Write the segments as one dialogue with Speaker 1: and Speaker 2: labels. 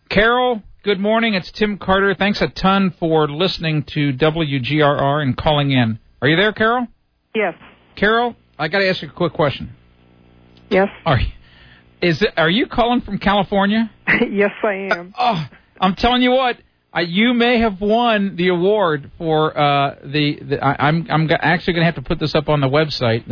Speaker 1: Carol, good morning. It's Tim Carter. Thanks a ton for listening to WGRR and calling in. Are you there, Carol?
Speaker 2: Yes.
Speaker 1: Carol, I got to ask you a quick question.
Speaker 2: Yes.
Speaker 1: Are you calling from California?
Speaker 2: Yes, I am.
Speaker 1: I'm telling you what. You may have won the award for I'm actually going to have to put this up on the website.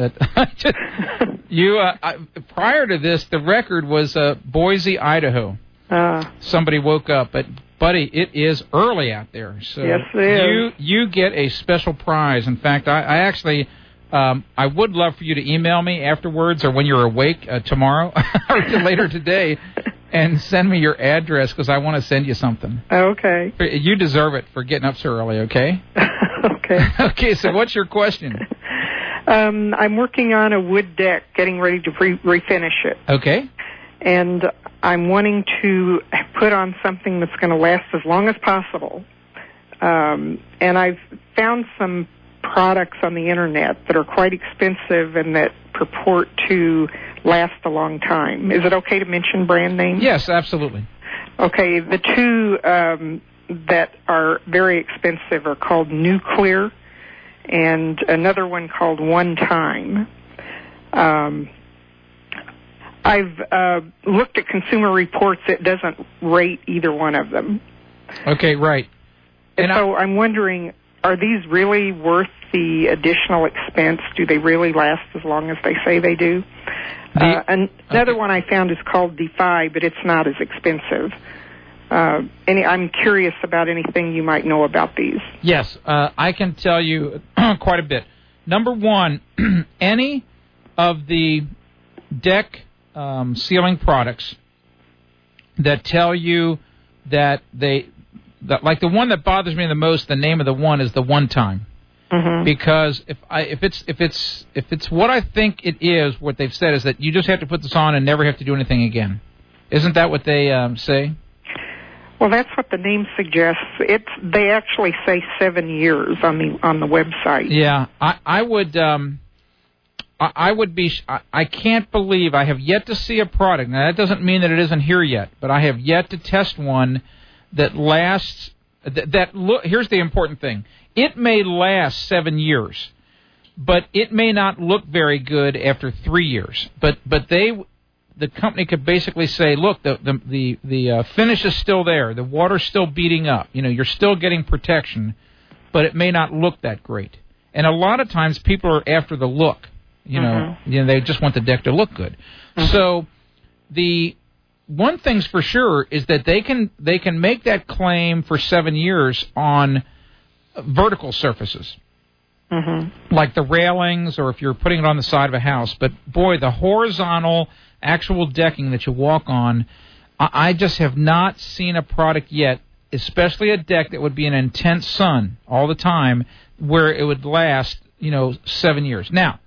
Speaker 1: Prior to this, the record was Boise, Idaho. Somebody woke up, but buddy, it is early out there. So
Speaker 2: yes, it is.
Speaker 1: You get a special prize. In fact, I actually I would love for you to email me afterwards or when you're awake tomorrow or later today. And send me your address because I want to send you something.
Speaker 2: Okay.
Speaker 1: You deserve it for getting up so early, okay?
Speaker 2: Okay.
Speaker 1: Okay, so what's your question?
Speaker 2: I'm working on a wood deck, getting ready to refinish it.
Speaker 1: Okay.
Speaker 2: And I'm wanting to put on something that's going to last as long as possible. And I've found some products on the Internet that are quite expensive and that purport to last a long time. Is it okay to mention brand names?
Speaker 1: Yes, absolutely.
Speaker 2: Okay, the two that are very expensive are called Nuclear and another one called One Time. I've looked at Consumer Reports. It doesn't rate either one of them.
Speaker 1: Okay, right.
Speaker 2: And so I'm wondering, are these really worth the additional expense? Do they really last as long as they say they do? Another one I found is called Defy, but it's not as expensive. I'm curious about anything you might know about these.
Speaker 1: Yes, I can tell you quite a bit. Number one, any of the deck sealing products that tell you that like the one that bothers me the most, the name of the one is the One Time. Mm-hmm. Because if it's what I think it is, what they've said is that you just have to put this on and never have to do anything again. Isn't that what they say?
Speaker 2: Well, that's what the name suggests. They actually say 7 years on the website.
Speaker 1: Yeah, I would be. I can't believe I have yet to see a product. Now that doesn't mean that it isn't here yet, but I have yet to test one that lasts. Here's the important thing. It may last 7 years, but it may not look very good after 3 years. But the company could basically say, look, the finish is still there, the water's still beating up. You're still getting protection, but it may not look that great. And a lot of times people are after the look. They just want the deck to look good. Mm-hmm. So the one thing's for sure is that they can make that claim for 7 years on vertical surfaces, mm-hmm. like the railings, or if you're putting it on the side of a house. But boy, the horizontal actual decking that you walk on, I just have not seen a product yet, especially a deck that would be in intense sun all the time, where it would last 7 years. Now,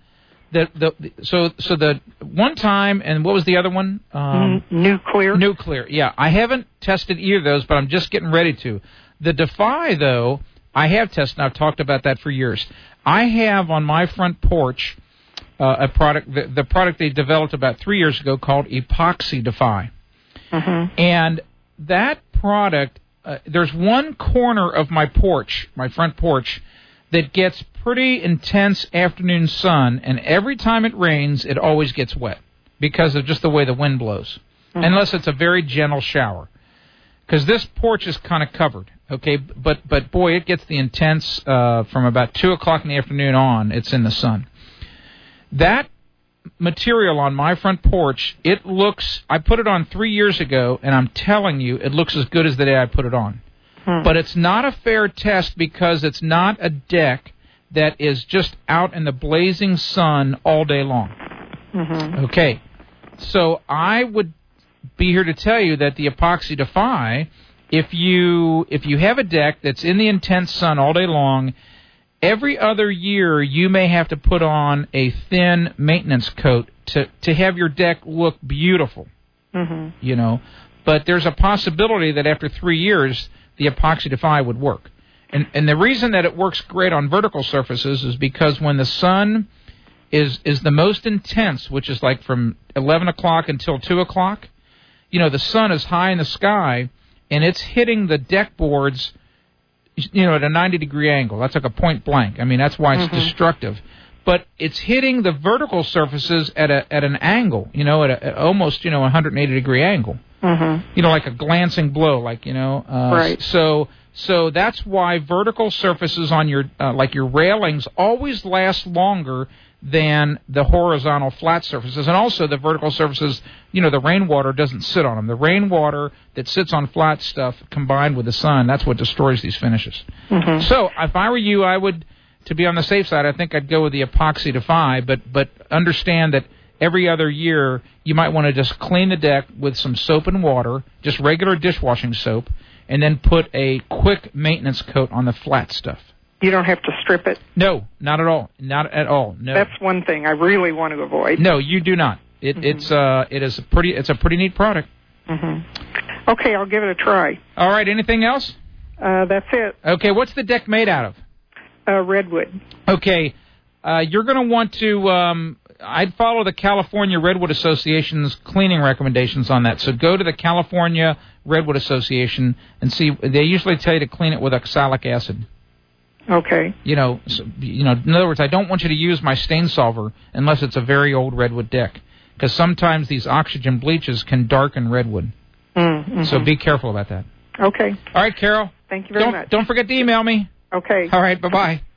Speaker 1: so the One Time, and what was the other one?
Speaker 2: Nuclear.
Speaker 1: Nuclear. Yeah, I haven't tested either of those, but I'm just getting ready to. The Defy, though, I have tested, and I've talked about that for years. I have on my front porch a product, the product they developed about 3 years ago called Epoxy Defy. Mm-hmm. And that product, there's one corner of my porch, my front porch, that gets pretty intense afternoon sun, and every time it rains, it always gets wet because of just the way the wind blows, mm-hmm. unless it's a very gentle shower. Because this porch is kind of covered, okay? But boy, it gets the intense from about 2 o'clock in the afternoon on. It's in the sun. That material on my front porch, it looks. I put it on 3 years ago, and I'm telling you, it looks as good as the day I put it on. But it's not a fair test because it's not a deck that is just out in the blazing sun all day long. Mm-hmm. Okay, so I would be here to tell you that the Epoxy Defy, if you have a deck that's in the intense sun all day long, every other year you may have to put on a thin maintenance coat to have your deck look beautiful. Mm-hmm. But there's a possibility that after 3 years the Epoxy Defy would work. And the reason that it works great on vertical surfaces is because when the sun is the most intense, which is like from 11 o'clock until 2 o'clock, the sun is high in the sky, and it's hitting the deck boards, you know, at a 90-degree angle. That's like a point blank. I mean, that's why it's destructive. But it's hitting the vertical surfaces at an angle, you know, at almost, you know, 180-degree angle. You know, like a glancing blow, like, you know.
Speaker 2: Right.
Speaker 1: So that's why vertical surfaces on your, like your railings, always last longer than the horizontal flat surfaces. And also the vertical surfaces, you know, the rainwater doesn't sit on them. The rainwater that sits on flat stuff combined with the sun, that's what destroys these finishes. So if I were you, I would, to be on the safe side, I think I'd go with the epoxy Defy, but understand that every other year you might want to just clean the deck with some soap and water, just regular dishwashing soap, and then put a quick maintenance coat on the flat stuff.
Speaker 2: You don't have to strip it?
Speaker 1: No, not at all. Not at all. No.
Speaker 2: That's one thing I really want to avoid.
Speaker 1: No, you do not. It's a pretty neat product.
Speaker 2: Okay, I'll give it a try.
Speaker 1: All right, anything else?
Speaker 2: That's it.
Speaker 1: Okay, what's the deck made out of?
Speaker 2: Redwood.
Speaker 1: Okay, you're going to want to, I'd follow the California Redwood Association's cleaning recommendations on that. So go to the California Redwood Association and see. They usually tell you to clean it with oxalic acid.
Speaker 2: Okay.
Speaker 1: You know, in other words, I don't want you to use my stain solver unless it's a very old redwood deck, because sometimes these oxygen bleaches can darken redwood. So be careful about that.
Speaker 2: Okay.
Speaker 1: All right, Carol.
Speaker 2: Thank you very much.
Speaker 1: Don't forget to email me.
Speaker 2: Okay.
Speaker 1: All right, bye-bye.